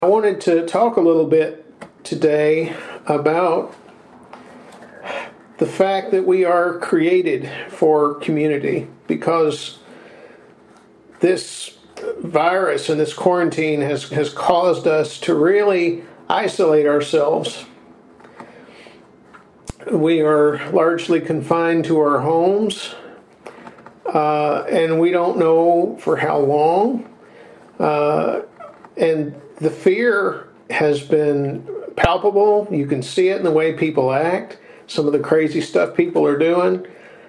I wanted to talk a little bit today about the fact that we are created for community, because this virus and this quarantine has caused us to really isolate ourselves. We are largely confined to our homes, and we don't know for how long. And the fear has been palpable. You can see it in the way people act, some of the crazy stuff people are doing,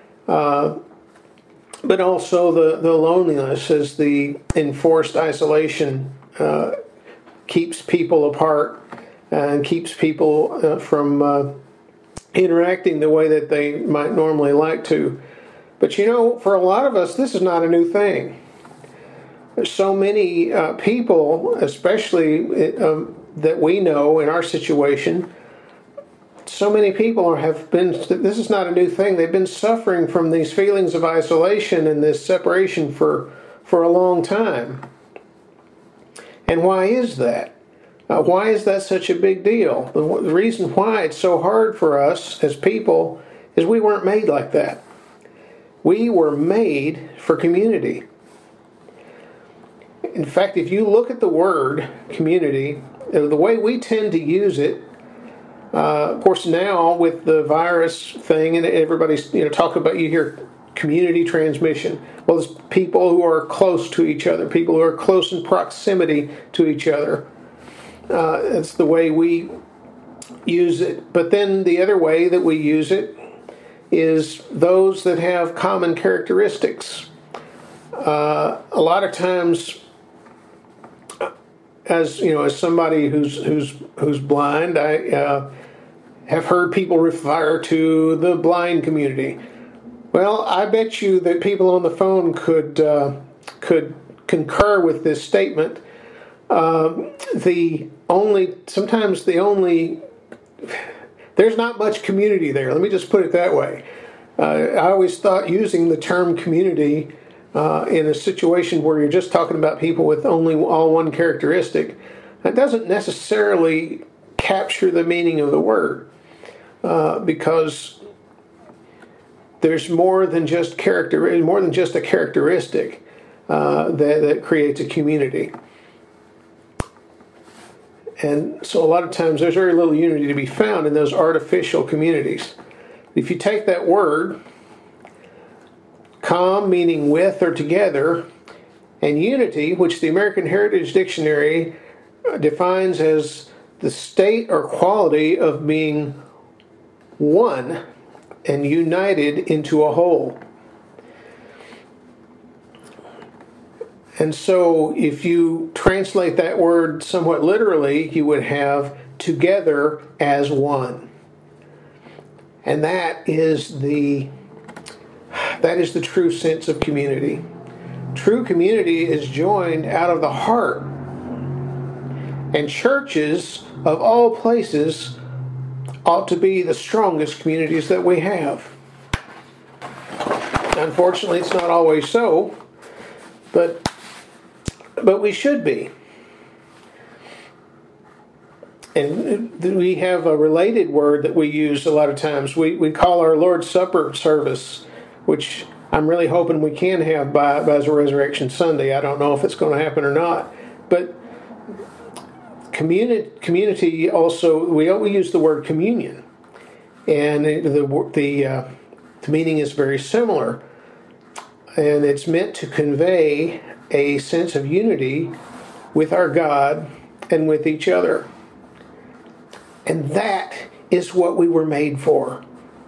but also the loneliness as the enforced isolation keeps people apart and keeps people from interacting the way that they might normally like to. But for a lot of us, this is not a new thing. So many people, especially that we know in our situation, so many people have been, this is not a new thing, they've been suffering from these feelings of isolation and this separation for a long time. And why is that? Why is that such a big deal? The reason why it's so hard for us as people is we weren't made like that. We were made for community. In fact, if you look at the word community, the way we tend to use it, of course now with the virus thing and everybody's talk about, you hear community transmission. Well, it's people who are close to each other, people who are close in proximity to each other. That's the way we use it. But then the other way that we use it is those that have common characteristics. A lot of times, as somebody who's blind, I have heard people refer to the blind community. Well, I bet you that people on the phone could concur with this statement. There's not much community there. Let me just put it that way. I always thought using the term community in a situation where you're just talking about people with only all one characteristic, that doesn't necessarily capture the meaning of the word, because there's more than just a characteristic that creates a community. And so a lot of times there's very little unity to be found in those artificial communities. If you take that word, com meaning with or together, and unity, which the American Heritage Dictionary defines as the state or quality of being one and united into a whole. And so if you translate that word somewhat literally, you would have together as one. And that is the true sense of community. True community is joined out of the heart. And churches of all places ought to be the strongest communities that we have. Unfortunately, it's not always so, but we should be. And we have a related word that we use a lot of times. We call our Lord's Supper service, which I'm really hoping we can have by Resurrection Sunday. I don't know if it's going to happen or not. But community also, we use the word communion. And the meaning is very similar. And it's meant to convey a sense of unity with our God and with each other. And that is what we were made for.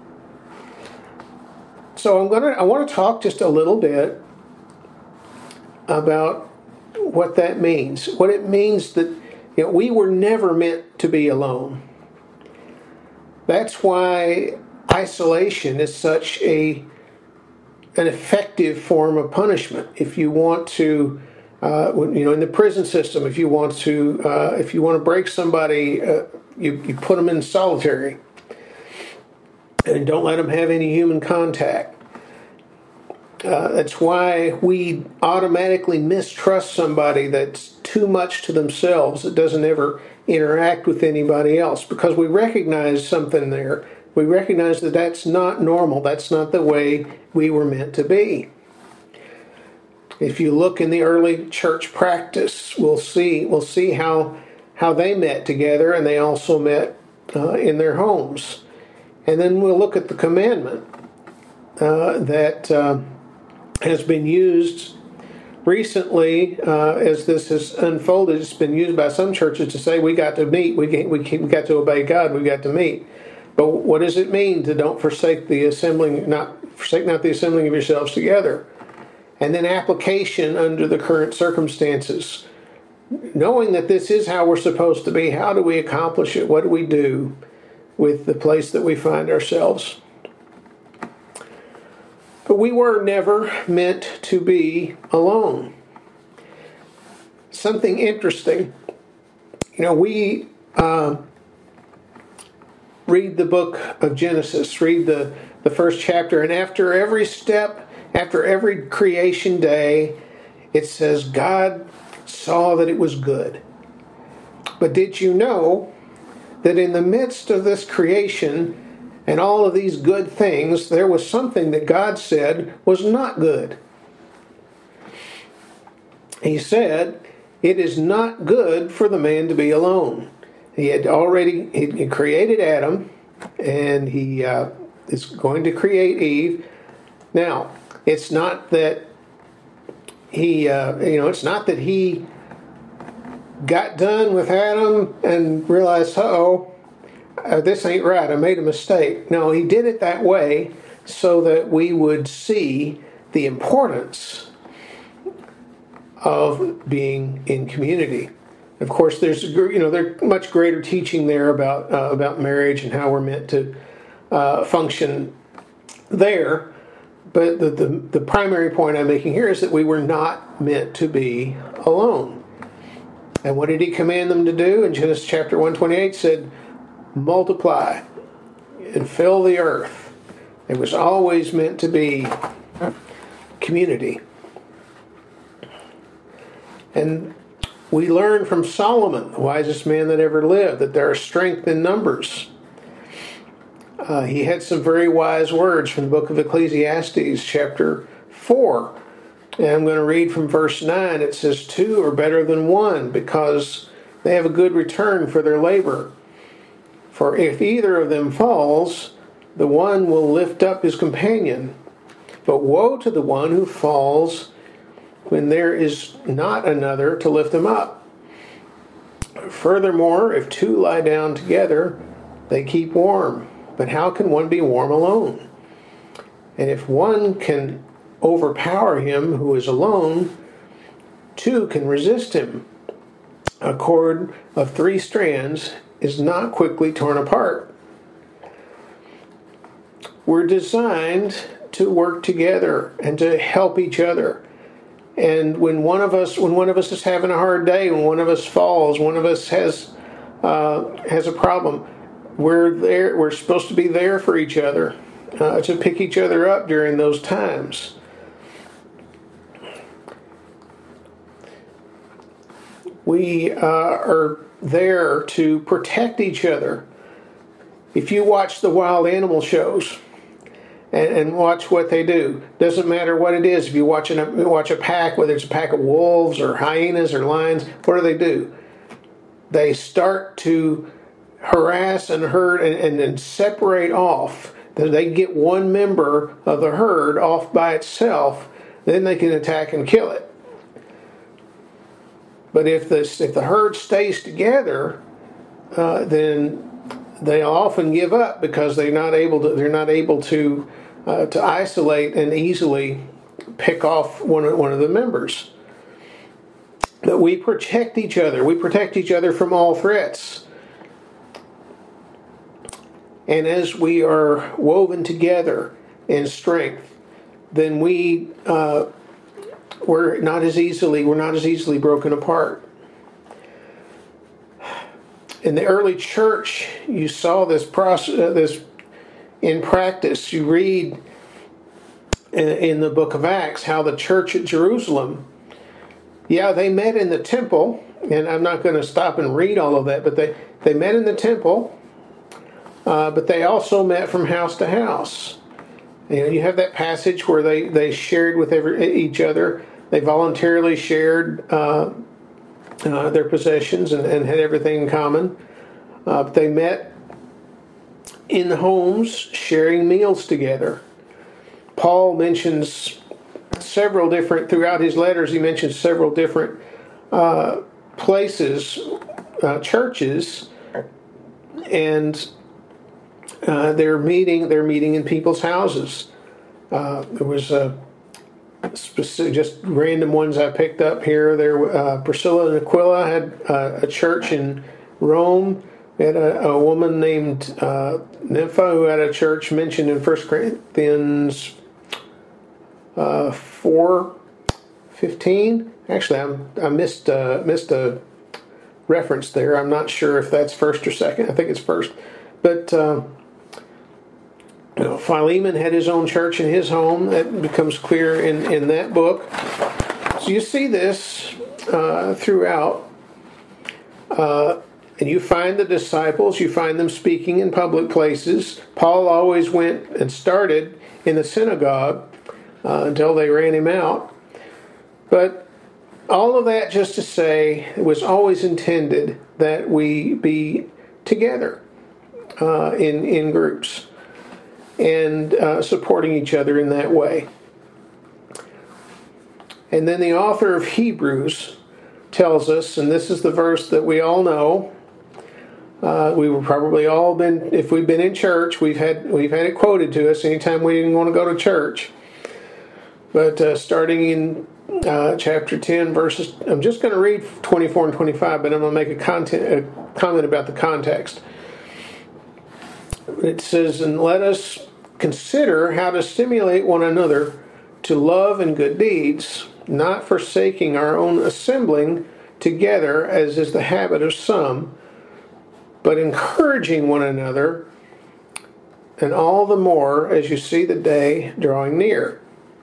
So I want to talk just a little bit about what that means. What it means that we were never meant to be alone. That's why isolation is such an effective form of punishment. If you want to, in the prison system, if you want to break somebody, you put them in solitary and don't let them have any human contact. That's why we automatically mistrust somebody that's too much to themselves. It doesn't ever interact with anybody else, because we recognize something there. We recognize that that's not normal. That's not the way we were meant to be. If you look in the early church practice, we'll see how they met together, and they also met in their homes. And then we'll look at the commandment that has been used recently as this has unfolded. It's been used by some churches to say we got to meet, we got to obey God, we got to meet. But what does it mean to don't forsake the assembling, forsake not the assembling of yourselves together? And then application under the current circumstances. Knowing that this is how we're supposed to be, how do we accomplish it? What do we do with the place that we find ourselves? But we were never meant to be alone. Something interesting. We read the book of Genesis, read the first chapter, and after every step, after every creation day, it says God saw that it was good. But did you know that in the midst of this creation and all of these good things, there was something that God said was not good? He said, it is not good for the man to be alone. He had already created Adam, and he is going to create Eve. Now, it's not that it's not that he got done with Adam and realized, this ain't right, I made a mistake. No, he did it that way so that we would see the importance of being in community. Of course, there's much greater teaching there about marriage and how we're meant to function there. But the primary point I'm making here is that we were not meant to be alone. And what did he command them to do? In Genesis chapter 1:28 said, multiply and fill the earth. It was always meant to be community. And we learn from Solomon, the wisest man that ever lived, that there is strength in numbers. He had some very wise words from the book of Ecclesiastes, chapter 4. And I'm going to read from verse 9. It says, 2 are better than 1, because they have a good return for their labor. For if either of them falls, the one will lift up his companion. But woe to the one who falls when there is not another to lift him up. Furthermore, if two lie down together, they keep warm. But how can one be warm alone? And if one can overpower him who is alone, two can resist him. A cord of 3 strands is not quickly torn apart. We're designed to work together and to help each other. And when one of us is having a hard day, when one of us falls, one of us has a problem, we're there. We're supposed to be there for each other, to pick each other up during those times. We are there to protect each other. If you watch the wild animal shows and watch what they do, doesn't matter what it is. If you watch a pack, whether it's a pack of wolves or hyenas or lions, what do? They start to harass and herd and then separate off. They get one member of the herd off by itself, then they can attack and kill it. But if the herd stays together, then they often give up because they're not able to isolate and easily pick off one of the members. But we protect each other. We protect each other from all threats. And as we are woven together in strength, then we're not as easily broken apart. In the early church, you saw this process, this in practice. You read in the book of Acts how the church at Jerusalem, Yeah, they met in the temple, and I'm not going to stop and read all of that, but they met in the temple, but they also met from house to house. You have that passage where they shared with each other. They voluntarily shared their possessions and had everything in common. They met in homes, sharing meals together. Paul mentions throughout his letters, he mentions several different places, churches, and they're meeting in people's houses. There was specific, just random ones I picked up here. Priscilla and Aquila had a church in Rome. We had a woman named Nympha who had a church mentioned in 1 Corinthians 4:15. Actually, I missed a reference there. I'm not sure if that's first or second. I think it's first. But Philemon had his own church in his home. That becomes clear in that book. So you see this throughout. And you find the disciples, you find them speaking in public places. Paul always went and started in the synagogue until they ran him out. But all of that just to say, it was always intended that we be together in groups and supporting each other in that way. And then the author of Hebrews tells us, and this is the verse that we all know. We were probably all if we've been in church, we've had it quoted to us anytime we didn't want to go to church. But starting in chapter 10, verses, I'm just going to read 24 and 25, but I'm going to make a comment about the context. It says, "And let us consider how to stimulate one another to love and good deeds, not forsaking our own assembling together, as is the habit of some, but encouraging one another, and all the more as you see the day drawing near."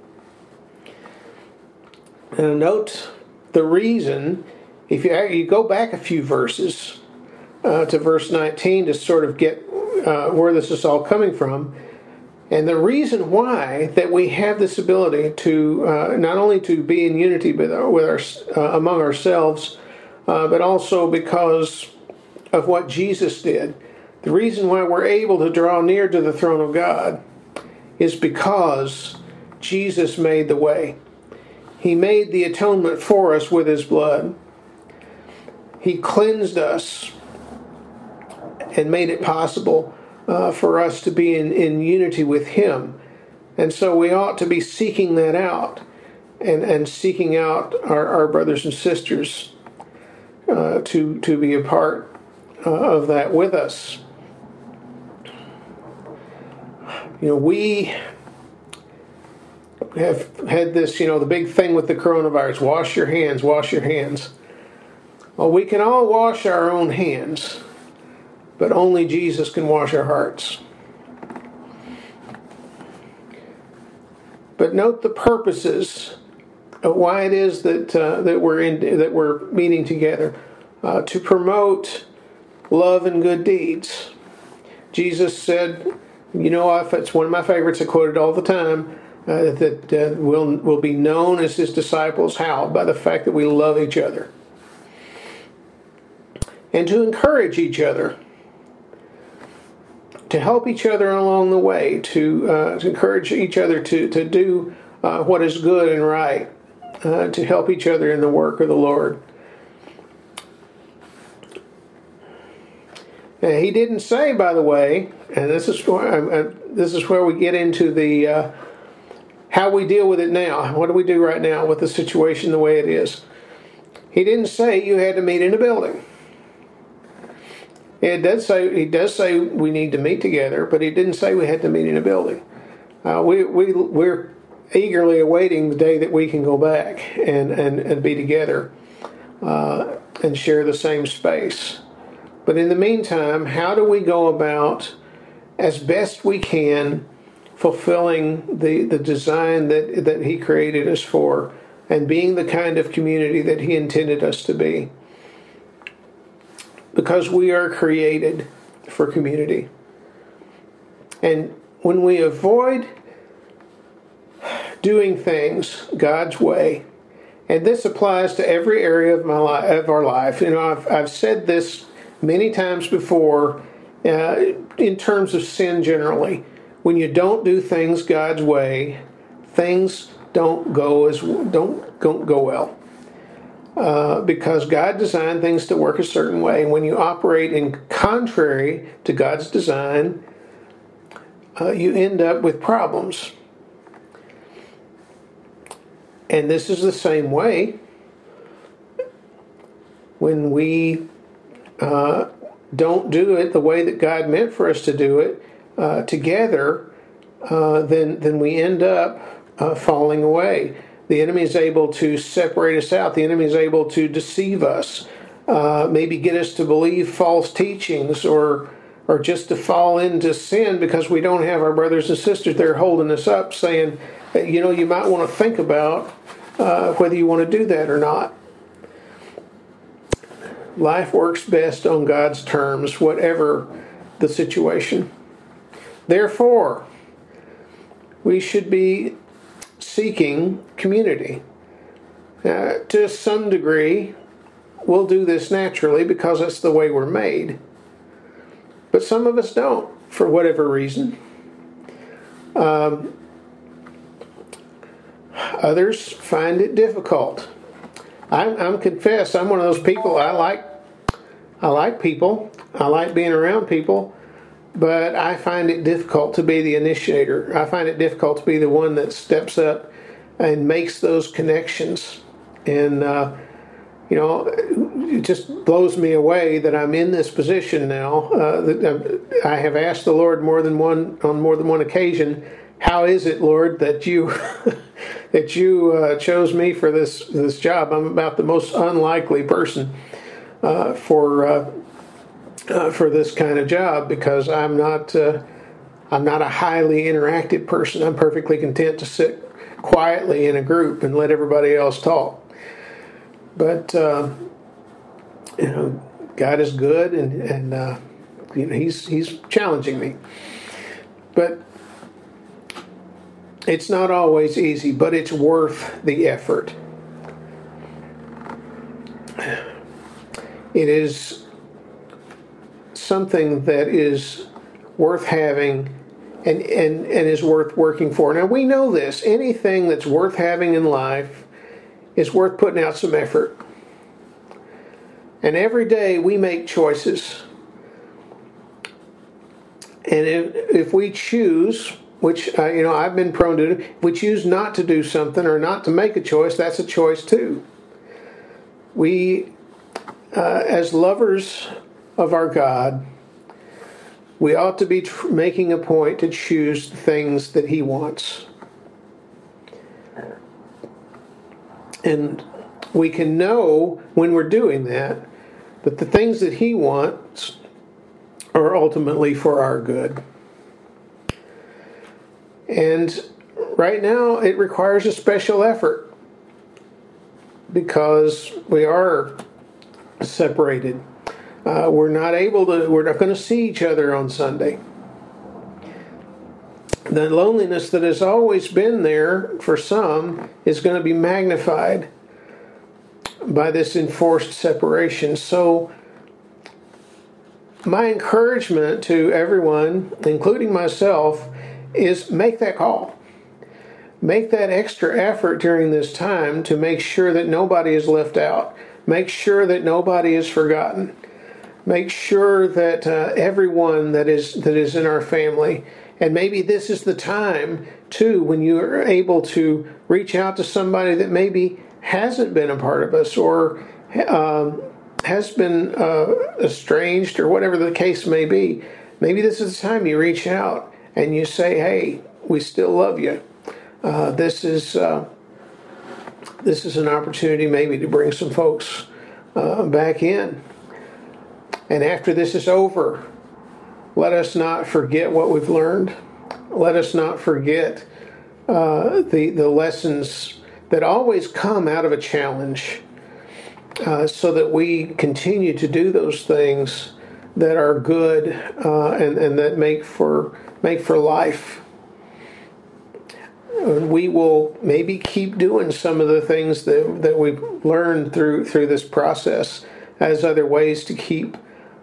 And note the reason, if you go back a few verses to verse 19 to sort of get where this is all coming from. And the reason why that we have this ability to not only to be in unity among ourselves, but also because of what Jesus did. The reason why we're able to draw near to the throne of God is because Jesus made the way. He made the atonement for us with His blood. He cleansed us and made it possible for us to be in unity with Him. And so we ought to be seeking that out and seeking out our brothers and sisters to be a part of that with us. We have had this, the big thing with the coronavirus, wash your hands, wash your hands. Well, we can all wash our own hands, but only Jesus can wash our hearts. But note the purposes of why it is that we're meeting together, to promote love and good deeds. Jesus said, it's one of my favorites, I quote it all the time, that will be known as His disciples. How? By the fact that we love each other. And to encourage each other. To help each other along the way. To encourage each other to do what is good and right. To help each other in the work of the Lord. And He didn't say, by the way, and this is where we get into the how we deal with it now. What do we do right now with the situation the way it is? He didn't say you had to meet in a building. He does say we need to meet together, but He didn't say we had to meet in a building. We're eagerly awaiting the day that we can go back and be together and share the same space. But in the meantime, how do we go about, as best we can, fulfilling the design that He created us for, and being the kind of community that He intended us to be. Because we are created for community. And when we avoid doing things God's way, and this applies to every area of our life. You know, I've said this many times before in terms of sin generally. When you don't do things God's way, things don't go well. Because God designed things to work a certain way. And when you operate in contrary to God's design, you end up with problems. And this is the same way when we don't do it the way that God meant for us to do it together, then we end up falling away. The enemy is able to separate us out. The enemy is able to deceive us, maybe get us to believe false teachings or just to fall into sin because we don't have our brothers and sisters there holding us up saying, you know, you might want to think about whether you want to do that or not. Life works best on God's terms, whatever the situation. Therefore, we should be seeking community. To some degree, we'll do this naturally because it's the way we're made. But some of us don't, for whatever reason. Others find it difficult. I'm confess, I'm one of those people. I like people. I like being around people. But I find it difficult to be the initiator. I find it difficult to be the one that steps up and makes those connections. And, it just blows me away that I'm in this position now. I have asked the Lord on more than one occasion, how is it, Lord, that you that you chose me for this job? I'm about the most unlikely person for this kind of job because I'm not a highly interactive person. I'm perfectly content to sit quietly in a group and let everybody else talk. But God is good, and He's challenging me. But it's not always easy, but it's worth the effort. It is something that is worth having and is worth working for. Now, we know this. Anything that's worth having in life is worth putting out some effort. And every day we make choices. And if we choose, which I've been prone to do, if we choose not to do something or not to make a choice, that's a choice too. We, as lovers of our God, we ought to be making a point to choose the things that He wants. And we can know when we're doing that the things that He wants are ultimately for our good. And right now it requires a special effort because we are separated. We're not going to see each other on Sunday. The loneliness that has always been there for some is going to be magnified by this enforced separation. So my encouragement to everyone, including myself, is make that call. Make that extra effort during this time to make sure that nobody is left out. Make sure that nobody is forgotten. Make sure that everyone that is in our family, and maybe this is the time too when you are able to reach out to somebody that maybe hasn't been a part of us or has been estranged or whatever the case may be. Maybe this is the time you reach out and you say, "Hey, we still love you." This is an opportunity maybe to bring some folks back in. And after this is over, let us not forget what we've learned. Let us not forget the lessons that always come out of a challenge, so that we continue to do those things that are good, and that make for life. We will maybe keep doing some of the things that we've learned through this process as other ways to keep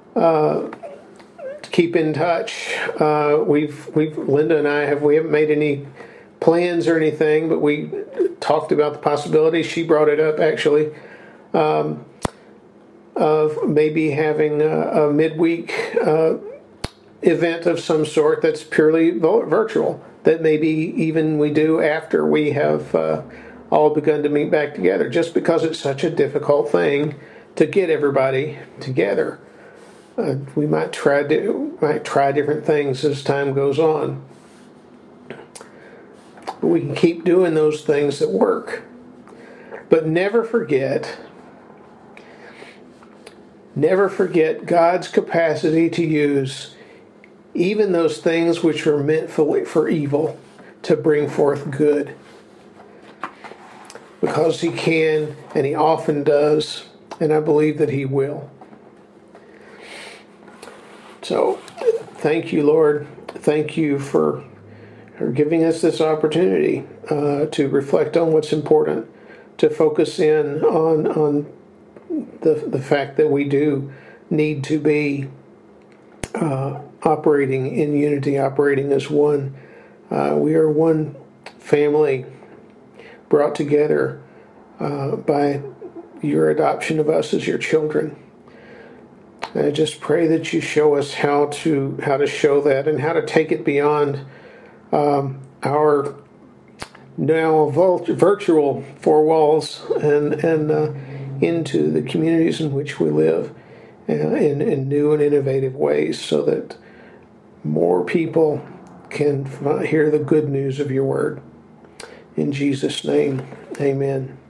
in touch. Linda and I we haven't made any plans or anything, but we talked about the possibility. She brought it up actually, of maybe having a midweek event of some sort that's purely virtual, that maybe even we do after we have all begun to meet back together, just because it's such a difficult thing to get everybody together. We might try different things as time goes on. We can keep doing those things that work. But never forget God's capacity to use even those things which are meant for evil to bring forth good. Because He can, and He often does, and I believe that He will. So, thank you, Lord. Thank you for giving us this opportunity to reflect on what's important, to focus in on the fact that we do need to be operating in unity, operating as one. We are one family brought together by your adoption of us as your children. And I just pray that you show us how to show that, and how to take it beyond our now virtual four walls and into the communities in which we live in new and innovative ways, so that more people can hear the good news of your word. In Jesus' name, amen.